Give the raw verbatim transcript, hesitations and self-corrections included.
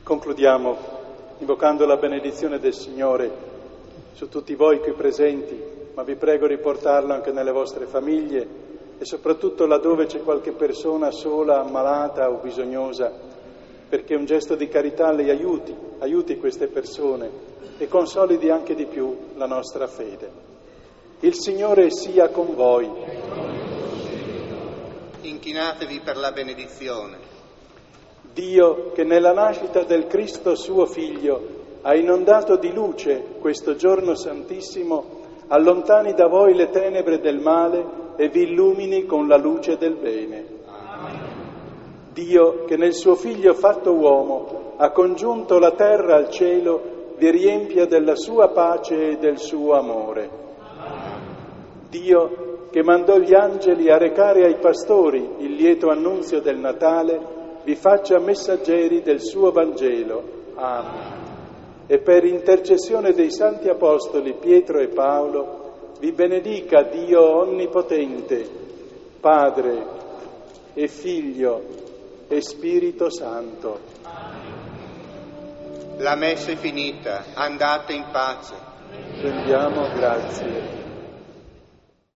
Concludiamo invocando la benedizione del Signore su tutti voi qui presenti, ma vi prego di portarlo anche nelle vostre famiglie e soprattutto laddove c'è qualche persona sola, ammalata o bisognosa, perché un gesto di carità le aiuti, aiuti queste persone e consolidi anche di più la nostra fede. Il Signore sia con voi. Inchinatevi per la benedizione. Dio, che nella nascita del Cristo suo Figlio ha inondato di luce questo giorno santissimo, allontani da voi le tenebre del male e vi illumini con la luce del bene. Amen. Dio, che nel suo Figlio fatto uomo ha congiunto la terra al cielo, vi riempia della sua pace e del suo amore. Amen. Dio, che mandò gli angeli a recare ai pastori il lieto annunzio del Natale, vi faccia messaggeri del suo Vangelo. Amen. E per intercessione dei santi apostoli Pietro e Paolo, vi benedica Dio Onnipotente, Padre e Figlio e Spirito Santo. La messa è finita, andate in pace. Rendiamo grazie.